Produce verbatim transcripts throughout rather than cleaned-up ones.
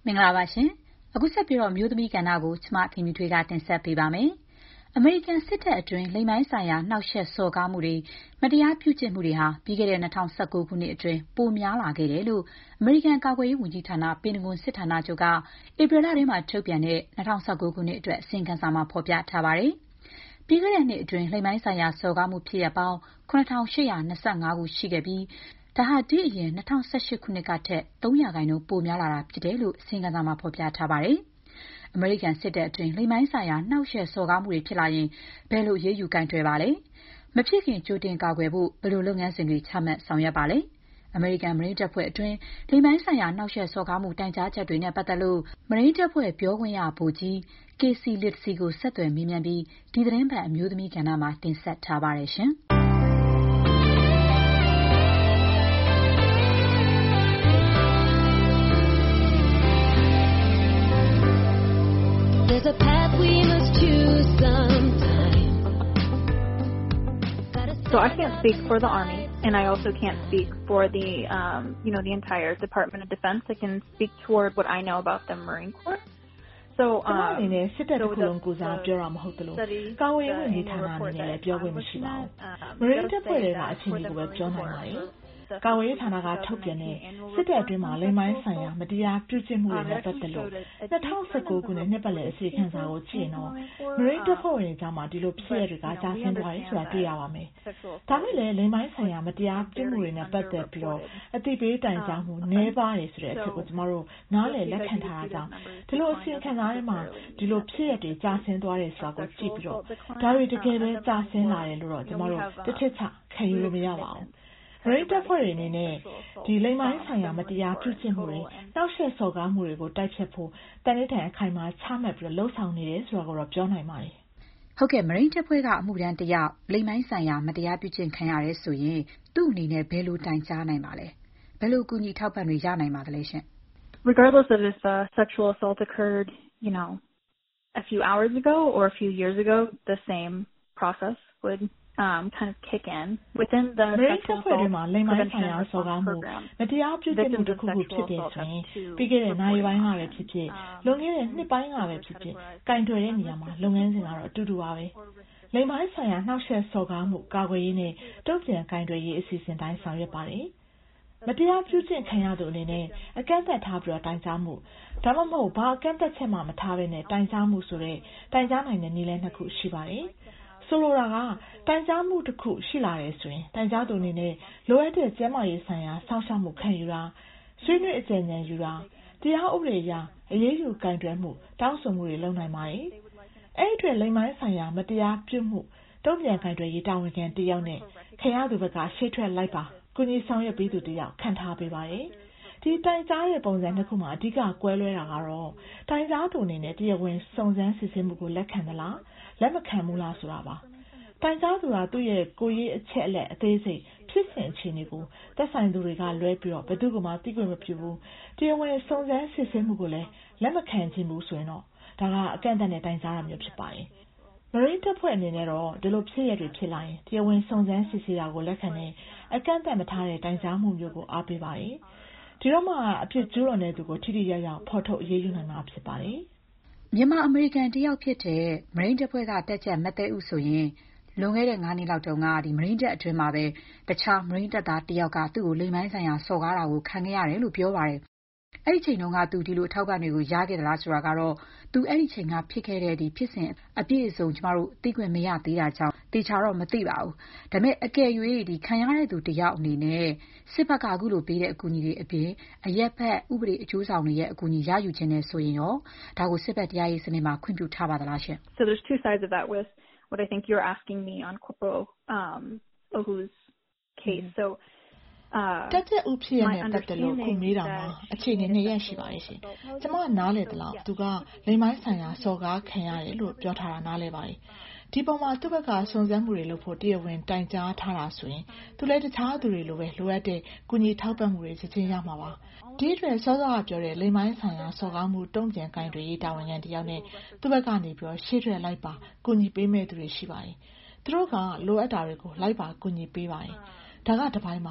မင်္ဂလာပါရှင်။အခုဆက်ပြီးတော့မျိုးသမီးကဏ္ဍကိုကျမခင်မြထွေးကတင်ဆက်ပေးပါမယ်။အမေရိကန်စစ်တပ်အတွင်းလိင်ပိုင်းဆိုင်ရာနှောက်ယှက်စော်ကားမှုတွေမတရားပြုကျင့်မှုတွေဟာပြီးခဲ့တဲ့၂၀၁၉ခုနှစ်အတွင်းပိုများလာခဲ့တယ်လို့အမေရိကန်ကာကွယ်ရေးဝန်ကြီးဌာနပင်တဂွန်စစ်ဌာနချုပ်ကဧပြီလထဲမှာထုတ်ပြန်တဲ့၂၀၁၉ခုနှစ်အတွက်အစီရင်ခံစာမှာဖော်ပြထားပါတယ်။ပြီးခဲ့တဲ့နှစ်အတွင်းလိင်ပိုင်းဆိုင်ရာစော်ကားမှုဖြစ်ရပ်ပေါင်းခုနှစ်ထောင်ရှစ်ရာ၂၅ခုရှိခဲ့ပြီးဒါဟာဒီအရင်၂၀၁၈ခုနှစ်ကထက်သုံးရာခိုင်နှုန်းပိုများလာတာဖြစ်တယ်လို့အစီရင်ခံစာမှာဖော်ပြထားပါတယ်။အမေရိကန်စစ်တပ်အတွင်းလိင်ပိုင်းဆိုင်ရာနှောက်ယှက်စော်ကားမှုတွေဖြစ်လာရင်ဘယ်လိုအရေးယူကိုင်တွယ်ပါလဲ။မဖြစ်ခင်ကြိုတင်ကာကွယ်ဖို့ဘယ်လိုလုပ်ငန်းစဉ်တွေချမှတ်ဆောင်ရွက်ပါလဲ။အမေရိကန်မရိန်းတပ်ဖွဲ့အတွင်းလိင်ပိုင်းဆိုင်ရာနှောက်ယှက်စော်ကားမှုတိုင်ကြားချက်တွေနဲ့ပတ်သက်လို့မရိန်းတပ်ဖွဲ့ပြောခွင့်ရဗိုလ်ကြီး Casey Littesy ကိုဆက်သွယ်မေးမြန်းပြီးဒီသတင်းပတ်အမျိုးသမီးကဏ္ဍမှာတင်ဆက်ထားပါတယ်ရှင်။ There's a path we must choose sometime. So I can't speak for the Army, and I also can't speak for the, um, you know, the entire Department of Defense. I can speak toward what I know about the Marine Corps. So, um, အနေနဲ့စစ်တပ်တစ်ခုလုံးကိုစားပြောတာမဟုတ်သလိုကာဝေးဝန်ကြီးဌာနအနေနဲ့လည်းပြောခွင့်မရှိပါဘူး။ Marine တပ်ဖွဲ့တွေကအခြေအနေကိုပဲပြောနိုင်ပါတယ်။ကာဝေးဌာနကထုတ်ပြန်တဲ့စစ်တပ်အတွင်းမှာလိင်ပိုင်းဆိုင်ရာမတရားပြုကျင့်မှုတွေနဲ့ပတ်သက်လို့၂၀၁၉ခုနှစ်နှစ်ပတ်လည်အစီအခံစာကိုကြည့်ရင်တော့ Marine တပ်ဖွဲ့ဝင်တွေကြားမှာဒီလိုဖြစ်ရတွေကကြာဆင်းသွားတယ်ဆိုတာတွေ့ရပါမယ်။ဒါမဲ့လည်းလိင်ပိုင်းဆိုင်ရာမတရားပြုမှုတွေနဲ့ပတ်သက်ပြီးတော့အသိပေးတိုင်ကြားမှုနည်းပါတယ်ဆိုတဲ့အချက်ကိုကျမတို့နားလည်လက်ခံထားတာကြောင့်ဒီလိုအစီအခံစာထဲမှာဒီလိုဖြစ်ရတွေကြာဆင်းသွားတယ်ဆိုတာကိုကြည့်ပြီးတော့ဒါတွေတကယ်ပဲကြာဆင်းလာတယ်လို့တော့ကျမတို့တစ်ချက်ချခံယူလို့မရပါဘူး။ရိတ်တပ်ဖွဲ့တွေအနေနဲ့ဒီလိင်ပိုင်းဆိုင်ရာမတရားပြုကျင့်မှုတွေနှောက်ယှက်စော်ကားမှုတွေကိုတိုက်ဖျက်ဖို့တန်ဖိုးအခိုင်အမာချမှတ်ပြီးလှုပ်ဆောင်နေတယ်ဆိုတာကိုတော့ပြောနိုင်ပါတယ်။ဟုတ်ကဲ့မရိန်းတပ်ဖွဲ့ကအမှုထမ်းတစ်ယောက်လိင်ပိုင်းဆိုင်ရာမတရားပြုကျင့်ခံရတယ်ဆိုရင်သူ့အနေနဲ့ဘယ်လိုတိုင်ကြားနိုင်ပါလဲ။ဘယ်လိုကူညီထောက်ပံ့တွေရနိုင်ပါသလဲရှင်။ Regardless of if a sexual assault occurred, you know, a few hours ago or a few years ago, the same process would um kind of kick in within the sexual assault program. မတရားပြုကျင့်မှုတစ်ခုခုဖြစ်တယ်ဆိုရင်ပြီးခဲ့တဲ့နိုင်ပိုင်းကပဲဖြစ်ဖြစ်လွန်ခဲ့တဲ့နှစ်ပိုင်းကပဲဖြစ်ဖြစ်ကင်တွယ်တဲ့နေရာမှာလုပ်ငန်းစဉ်ကတော့အတူတူပါပဲ။လိင်ပိုင်းဆိုင်ရာနှောက်ယှက်စော်ကားမှုကာကွယ်ရေးနဲ့တုံ့ပြန်ကင်တွယ်ရေးအစီအစဉ်တိုင်းဆောင်ရွက်ပါတယ်။မတရားပြုကျင့်ခံရသူအနေနဲ့အကန့်အသတ်ထားပြီးတော့တိုင်ကြားမှုဒါမှမဟုတ်ဘာအကန့်အသတ်ချက်မှမထားဘဲနဲ့တိုင်ကြားမှုဆိုတဲ့တိုင်ကြားနိုင်တဲ့နည်းလမ်းနှစ်ခုရှိပါတယ်။ဆိုလိုတာကတိုင်ကြားမှုတစ်ခုရှိလာတယ်ဆိုရင်တိုင်ကြားသူအနေနဲ့လိုအပ်တဲ့ကျန်းမာရေးဆိုင်ရာစောင့်ရှောက်မှုခံယူတာဆွေးနွေးအကြံဉာဏ်ယူတာတရားဥပဒေအရအရေးယူကင်တွယ်မှုတောင်းဆိုမှုတွေလုပ်နိုင်ပါတယ်။အဲ့ဒီအတွက်လိင်ပိုင်းဆိုင်ရာမတရားပြုမှုတုံ့ပြန်ကင်တွယ်ရေးတာဝန်ခံတစ်ယောက်နဲ့ခံရသူဘက်ကရှေ့ထွက်လိုက်ပါကုညီဆောင်ရွက်ပေးသူတစ်ယောက်ခံထားပေးပါတယ်။ဒီတိုင်ကြားတဲ့ပုံစံတစ်ခုမှာအဓိကကွဲလွဲတာကတော့တိုင်ကြားသူအနေနဲ့တရားဝင်စုံစမ်းစစ်ဆေးမှုကိုလက်ခံသလားလက်မခံဘူးလားဆိုတာပါ။တိုင်ကြားသူကသူ့ရဲ့ကိုယ်ရေးအချက်အလက်အသေးစိတ်ဖြစ်စဉ်အခြေအနေကိုသက်ဆိုင်သူတွေကလွဲပြီးတော့ဘယ်သူမှသိခွင့်မပြုဘူး။တရားဝင်စုံစမ်းစစ်ဆေးမှုကိုလည်းလက်မခံခြင်းဘူးဆိုရင်တော့ဒါကအကန့်အသတ်နဲ့တိုင်ကြားတာမျိုးဖြစ်ပါတယ်။ Marine တပ်ဖွဲ့အနေနဲ့တော့ဒီလိုဖြစ်ရတွေဖြစ်လာရင်တရားဝင်စုံစမ်းစစ်ဆေးတာကိုလက်ခံတဲ့အကန့်အသတ်မထားတဲ့တိုင်ကြားမှုမျိုးကိုအားပေးပါတယ်။ဒီတော့မှအဖြစ်ကျူးလွန်တဲ့သူကိုထိထိရောက်ရောက်ဖော်ထုတ်အရေးယူနိုင်မှာဖြစ်ပါတယ်။မြန်မာအမေရိကန်တယောက်ဖြစ်တဲ့မရိန်းတပ်ဖွဲ့ကတက်ကြပ်မသက်ဦးဆိုရင်လွန်ခဲ့တဲ့ငါးနှစ်လောက်တုန်းကဒီမရိန်းတပ်အတွင်းမှာပဲတခြားမရိန်းတပ်သားတယောက်ကသူ့ကိုလိင်ပိုင်းဆိုင်ရာစော်ကားတာကိုခံခဲ့ရတယ်လို့ပြောပါတယ်။အဲ့ဒီချိန်တုန်းကသူဒီလိုအထောက်ပံ့တွေကိုရခဲ့သလားဆိုတာကတော့သူအဲ့ဒီချိန်ကဖြစ်ခဲ့တဲ့ဒီဖြစ်စဉ်အပြည့်အစုံကျမတို့သိခွင့်မရသေးတာကြောင့်တေချာတော့မသိပါဘူး။ဒါပေမဲ့အကယ်၍ဒီခံရတဲ့သူတယောက်အနေနဲ့စစ်ဘက်ကအခုလိုပေးတဲ့အကူအညီတွေအပြင်အရက်ဘက်ဥပဒေအကျိုးဆောင်တွေရဲ့အကူအညီရယူခြင်းနဲ့ဆိုရင်ရောဒါကိုစစ်ဘက်တရားရေးစနစ်မှာခွင့်ပြုထားပါသလားရှင်။ So there's two sides of that with what I think you're asking me on Corporal um Ohu's case. So တက်တဲ့ဥဖြစ်ရတဲ့ပတ်သက်လို့ခုမေးတာမှာအခြေအနေနှစ်ရပ်ရှိပါတယ်ရှင်။ကျမနားလေသလားသူကလိင်ပိုင်းဆိုင်ရာစော်ကားခံရတယ်လို့ပြောထားတာနားလေပါတယ်။ဒီပုံမှာသူ့ဘက်ကစုံစမ်းမှုတွေလုပ်ဖို့တရားဝင်တိုင်ကြားထားတာဆိုရင်သူလည်းတခြားသူတွေလိုပဲလိုအပ်တဲ့ကုညီထောက်ပံ့မှုတွေချက်ချင်းရမှာပါ။ဒီအတွက်စောစောကပြောတဲ့လိင်ပိုင်းဆိုင်ရာစော်ကားမှုတုံ့ပြန်ကင်တွယ်ရေးတာဝန်ခံတယောက်နဲ့သူ့ဘက်ကနေပြီးတော့ရှေ့ထွက်လိုက်ပါကုညီပေးမဲ့သူတွေရှိပါတယ်။သူတို့ကလိုအပ်တာတွေကိုလိုက်ပါကုညီပေးပါတယ်။ဒါကတစ်ပိုင်းပါ။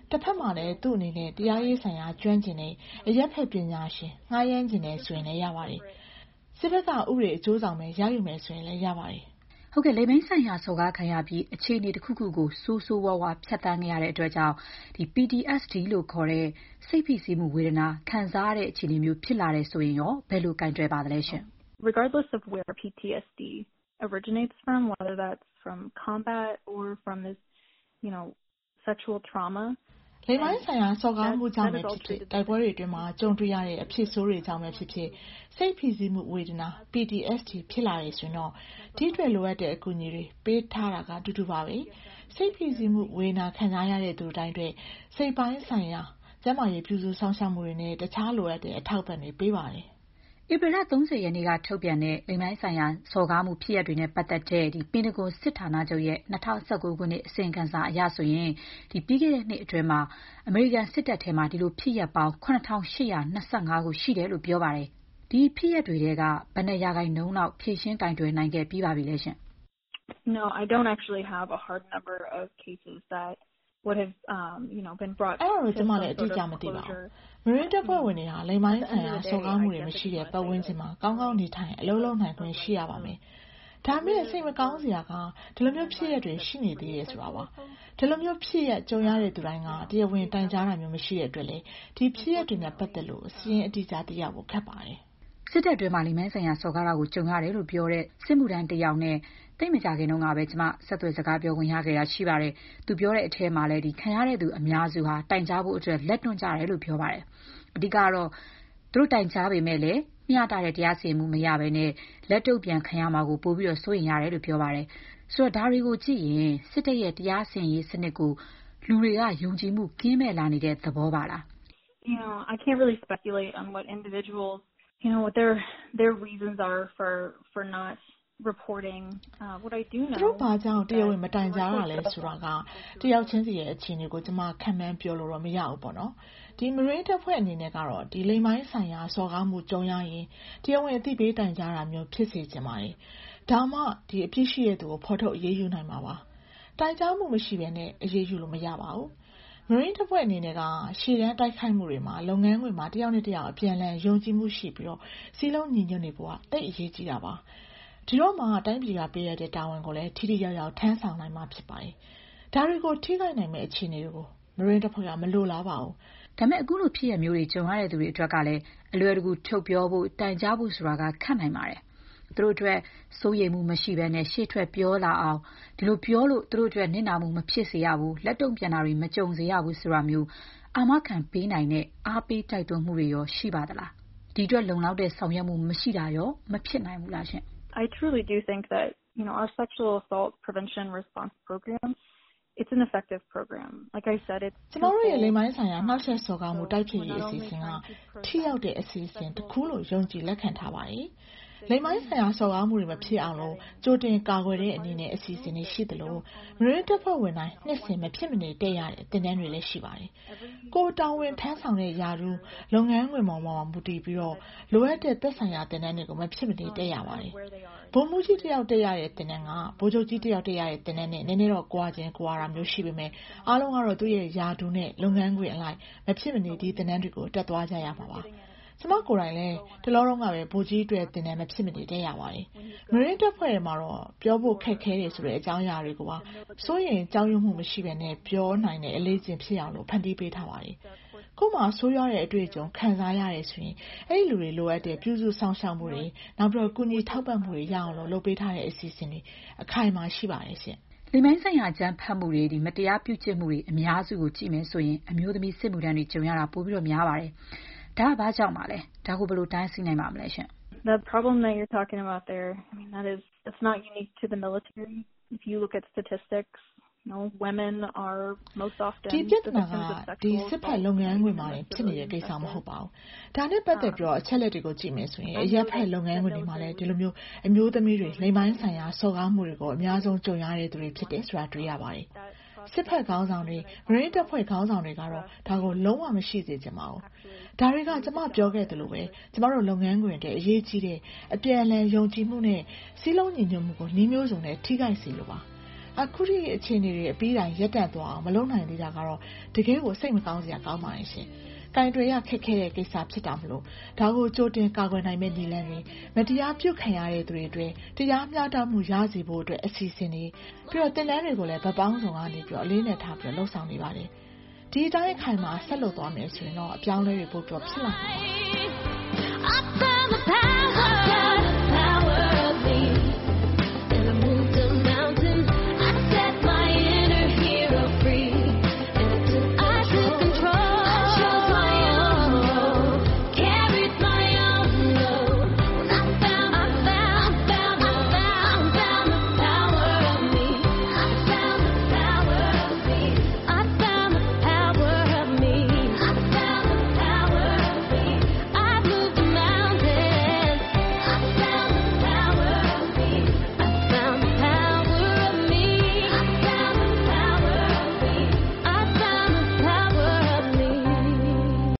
တစ်ဖက်မှာလည်းသူ့အနေနဲ့တရားရေးဆိုင်ရာကျွမ်းကျင်တဲ့အရက်ဖက်ပညာရှင်ငှားရမ်းခြင်းနဲ့ဆိုရင်လည်းရပါတယ်စစ်ဘက်ကဥပဒေအကျိုးဆောင်ပဲရယူမယ်ဆိုရင်လည်းရပါတယ်ဟုတ်ကဲ့လိမ်ပိုင်းဆိုင်ရာစော်ကားခံရပြီးအခြေအနေတစ်ခုခုကိုစိုးစိုးဝါးဝါဖြတ်တန်းခဲ့ရတဲ့အတွက်ကြောင့်ဒီ P T S D လို့ခေါ်တဲ့စိတ်ဖိစီးမှုဝေဒနာခံစားရတဲ့အခြေအနေမျိုးဖြစ်လာတယ်ဆိုရင်ရောဘယ်လိုကင်တွယ်ပါသလဲရှင် Regardless of where P T S D originates from, whether that's from combat or from this, you know, sexual trauma, လိမ်ပိုင်းဆိုင်ရာစော်ကားမှုကြောင့်ပဲဖြစ်ဖြစ်တိုက်ပွဲတွေအတွင်းမှာကြုံတွေ့ရတဲ့အဖြစ်ဆိုးတွေကြောင့်ပဲဖြစ်ဖြစ်စိတ်ဖိစီးမှုဝေဒနာ P T S D ဖြစ်လာရဆိုရင်တော့ဒီအတွက်လိုအပ်တဲ့အကူအညီတွေပေးထားတာကအတူတူပါပဲစိတ်ဖိစီးမှုဝေဒနာခံစားရတဲ့သူတိုင်းအတွက်စိတ်ပိုင်းဆိုင်ရာကျန်းမာရေးပြုစုစောင့်ရှောက်မှုတွေနဲ့တခြားလိုအပ်တဲ့အထောက်အပံ့တွေပေးပါတယ်ဧပြီလ၃၀ရက်နေ့ကထုတ်ပြန်တဲ့လိမ်ပိုင်းဆိုင်ရာစော်ကားမှုဖြစ်ရပ်တွေနဲ့ပတ်သက်တဲ့ဒီပင်တဂွန်စစ်ဌာနချုပ်ရဲ့၂၀၁၉ခုနှစ်အစီရင်ခံစာအရဆိုရင်ဒီပြီးခဲ့တဲ့နှစ်အတွင်းမှာအမေရိကန်စစ်တပ်ထဲမှာဒီလိုဖြစ်ရပ်ပေါင်းခုနှစ်ထောင်ရှစ်ရာ၂၅ခုရှိတယ်လို့ပြောပါတယ်။ဒီဖြစ်ရပ်တွေထဲကဘယ်နှစ်ရာခိုင်နှုန်းလောက်ဖြေရှင်းကင်တွယ်နိုင်ခဲ့ပြီးပါပြီလဲရှင် No, I don't actually have a hard number of cases that would have um you know been brought အဲ့တော့ကျွန်မလည်းအတိအကျမသိပါဘူး။ Marine တပ်ဖွဲ့ဝင်တွေဟာလိမ်ပိုင်းဆိုင်ရာစော်ကားမှုတွေမရှိတဲ့ပတ်ဝန်းကျင်မှာကောင်းကောင်းနေထိုင်အလုပ်လုပ်နိုင်ခွင့်ရှိရပါမယ်။ဒါပေမဲ့စိတ်မကောင်းစရာကဒီလိုမျိုးဖြစ်ရတွေရှိနေသေးရဲ့ဆိုတာပါ။ဒီလိုမျိုးဖြစ်ရကြုံရတဲ့သူတိုင်းကတရားဝင်တိုင်ကြားတာမျိုးမရှိတဲ့အတွက်လေဒီဖြစ်ရတွေနဲ့ပတ်သက်လို့အစင်းအတိအကျသိရဖို့ခက်ပါတယ်။စစ်တပ်တွင်းမှာလိမ်ပိုင်းဆိုင်ရာစော်ကားတာကိုကြုံရတယ်လို့ပြောတဲ့စစ်မှုထမ်းတစ်ယောက်နဲ့တိတ်မကြခင်တုန်းကပဲကျမဆက်သွယ်စကားပြောဝင်ရခဲ့တာရှိပါတယ်။သူပြောတဲ့အထဲမှာလည်းဒီခံရတဲ့သူအများစုဟာတိုင်ကြားဖို့အတွက်လက်တွန့်ကြတယ်လို့ပြောပါတယ်။အဓိကတော့သူတို့တိုင်ကြားပေမဲ့လည်းမျှတတဲ့တရားစီရင်မှုမရဘဲနဲ့လက်တုပ်ပြန်ခံရမှာကိုပို့ပြီးတော့စိုးရင်ရတယ်လို့ပြောပါတယ်။ဆိုတော့ဒါတွေကိုကြည့်ရင်စစ်တပ်ရဲ့တရားစီရင်ရေးစနစ်ကိုလူတွေကယုံကြည်မှုကင်းမဲ့လာနေတဲ့သဘောပါလား You know, I can't really speculate on what individuals, you know, what their their reasons are for for not reporting uh what I do know သူတို့ဘာကြောင့်တရားဝင်မတိုင်ကြားရလဲဆိုတာကတယောက်ချင်းစီရဲ့အခြေအနေကိုကျွန်မခံမှန်းပြောလို့တော့မရဘူးပေါ့နော်ဒီ Marine တပ်ဖွဲ့အနေနဲ့ကတော့ဒီလိမ်ပိုင်းဆိုင်ရာစော်ကားမှုကြုံရရင်တရားဝင်အသိပေးတိုင်ကြားတာမျိုးဖြစ်စေချင်ပါတယ်ဒါမှဒီအဖြစ်ရှိတဲ့သူကိုဖော်ထုတ်အရေးယူနိုင်မှာပါတိုင်ကြားမှုမရှိဘဲနဲ့အရေးယူလို့မရပါဘူး Marine တပ်ဖွဲ့အနေနဲ့ကရှေ့တန်းတိုက်ခိုက်မှုတွေမှာလုပ်ငန်းခွင်မှာတယောက်နဲ့တယောက်အပြန်အလှန်ယုံကြည်မှုရှိပြီးတော့စီးလုံးညီညွတ်နေဖို့ကတိတ်အရေးကြီးတာပါဒီတော့မှတိုင်းပြည်ကပေးရတဲ့တာဝန်ကိုလည်းထိထိရောက်ရောက်ထမ်းဆောင်နိုင်မှာဖြစ်ပါတယ်။ဒါတွေကိုထိခိုက်နိုင်မယ့်အခြေအနေတွေကို Marine တပ်ဖွဲ့ကမလိုလားပါဘူး။ဒါပေမဲ့အခုလိုဖြစ်ရမျိုးတွေကြုံရတဲ့သူတွေအတွက်ကလည်းအလွယ်တကူထုတ်ပြောဖို့တိုင်ကြားဖို့ဆိုတာကခက်နိုင်ပါတယ်။သူတို့အတွက်စိုးရိမ်မှုမရှိဘဲနဲ့ရှေ့ထွက်ပြောလာအောင်ဒီလိုပြောလို့သူတို့အတွက်နစ်နာမှုမဖြစ်စေရဘူးလက်တုံ့ပြန်တာတွေမကြုံစေရဘူးဆိုတာမျိုးအာမခံပေးနိုင်တဲ့အားပေးတိုက်တွန်းမှုတွေရောရှိပါသလား။ဒီအတွက်လုံလောက်တဲ့ဆောင်ရွက်မှုမရှိတာရောမဖြစ်နိုင်ဘူးလားရှင်။ I truly do think that, you know, our sexual assault prevention response program, it's an effective program. Like I said, it's ကျွန်တော်တို့ရဲ့လိမ်ပိုင်းဆိုင်ရာနှောက်ယှက်စော်ကားမှုတိုက်ဖျက်ရေးအစီအစဉ်ကထိရောက်တဲ့အစီအစဉ်တစ်ခုလို့ယုံကြည်လက်ခံထားပါတယ်။လိမ်ပိုင်းဆိုင်ရာစော်ကားမှုတွေမဖြစ်အောင်လို့ကြိုတင်ကာကွယ်တဲ့အနေနဲ့အစီအစဉ်တွေရှိသလို Marine တပ်ဖွဲ့ဝင်တိုင်းနှစ်စဉ်မဖြစ်မနေတက်ရတဲ့တင်တန်းတွေလည်းရှိပါတယ်။ကိုတောင်းဝင်ထမ်းဆောင်တဲ့ယာရုလုပ်ငန်းခွင်ပေါ်မှာမူတည်ပြီးတော့လိုအပ်တဲ့သက်ဆိုင်ရာတင်တန်းတွေကိုမဖြစ်မနေတက်ရပါတယ်။ဘုံမူကြီးတယောက်တက်ရတဲ့တင်တန်းကဘိုးချုပ်ကြီးတယောက်တက်ရတဲ့တင်တန်းနဲ့နည်းနည်းတော့ကွာခြင်းကွာတာမျိုးရှိပေမဲ့အားလုံးကတော့သူ့ရဲ့ယာရုနဲ့လုပ်ငန်းခွင်အလိုက်မဖြစ်မနေဒီတင်တန်းတွေကိုတက်သွားကြရမှာပါ။ကျွန်မကိုယ်တိုင်လည်းတလောတော့ကပဲဗိုလ်ကြီးအတွက်တင်တယ်မဖြစ်မနေတက်ရပါတယ်။ Marine တပ်ဖွဲ့မှာတော့ပြောဖို့ခက်ခဲတယ်ဆိုတဲ့အကြောင်းအရာတွေကိုပါစိုးရင်ကြောက်ရွံ့မှုမရှိဘဲနဲ့ပြောနိုင်တဲ့အလေးကျင့်ဖြစ်အောင်လို့ဖန်တီးပေးထားပါတယ်။ကို့မှာဆိုးရွားတဲ့အတွေ့အကြုံခံစားရတယ်ဆိုရင်အဲ့ဒီလူတွေလိုအပ်တဲ့ပြုစုဆောင်ရှောက်မှုတွေနောက်ပြီးတော့ကုညီထောက်ပံ့မှုတွေရအောင်လို့လုပ်ပေးထားတဲ့အစီအစဉ်တွေအခိုင်အမာရှိပါတယ်ရှင်။လိမ်ပိုင်းဆိုင်ရာကြမ်းဖက်မှုတွေဒီမတရားပြုကျင့်မှုတွေအများစုကိုကြည့်မယ်ဆိုရင်အမျိုးသမီးစစ်မှုထမ်းတွေကြုံရတာပိုပြီးတော့များပါတယ်။ဒါကဘာကြောင့်ပါလဲဒါကိုဘယ်လိုတိုင်းစီနိုင်ပါမလဲရှင် The problem that you're talking about there, I mean that is it's not unique to the military. If you look at statistics, you know, women are most often the victims of sexual ဒီစစ်ဖက်လုပ်ငန်းခွင်မှာဖြစ်နေတဲ့ကိစ္စမဟုတ်ပါဘူး။ဒါနဲ့ပတ်သက်ပြီးတော့အချက်လက်တွေကိုကြည့်မယ်ဆိုရင်အရက်ဖက်လုပ်ငန်းခွင်တွေမှာလည်းဒီလိုမျိုးအမျိုးသမီးတွေလိမ်ပိုင်းဆိုင်ရာစော်ကားမှုတွေကိုအများဆုံးကြုံရတဲ့သူတွေဖြစ်တယ်ဆိုတာတွေ့ရပါတယ်။စစ်ဖက်ခေါင်းဆောင်တွေ Marine တပ်ဖွဲ့ခေါင်းဆောင်တွေကတော့ဒါကိုလုံးဝမရှိစေချင်ပါဘူး။ဒါတွေကကျမပြောခဲ့သလိုပဲကျမတို့လုပ်ငန်းခွင်တွေအရေးကြီးတဲ့အပြန်အလှန်ယုံကြည်မှုနဲ့စီးလုံးညီညွတ်မှုကိုနှီးမျိုးစုံနဲ့ထိခိုက်စေလိုပါ။အခုဒီအခြေအနေတွေအပြီးတိုင်းရပ်တန့်သွားအောင်မလုပ်နိုင်သေးတာကတော့တကယ်ကိုစိတ်မကောင်းစရာကောင်းပါရဲ့ရှင်။ကင်တွေရခက်ခဲတဲ့ကိစ္စဖြစ်တာမလို့ဒါကိုကြိုတင်ကာကွယ်နိုင်မဲ့နည်းလမ်းတွေမတရားပြုတ်ခံရတဲ့သူတွေအတွက်တရားမျှတမှုရစေဖို့အတွက်အစီအစဉ်တွေပြီးတော့တင်နန်းတွေကိုလည်းဗပောင်းဆောင်ကနေပြီးတော့အလေးနဲ့ထားပြီးတော့လှုပ်ဆောင်နေပါတယ်။ဒီအတိုင်းခိုင်မှာဆက်လုပ်သွားမယ်ဆိုရင်တော့အပြောင်းလဲတွေပို့ပြီးဖြစ်လာမှာပါ။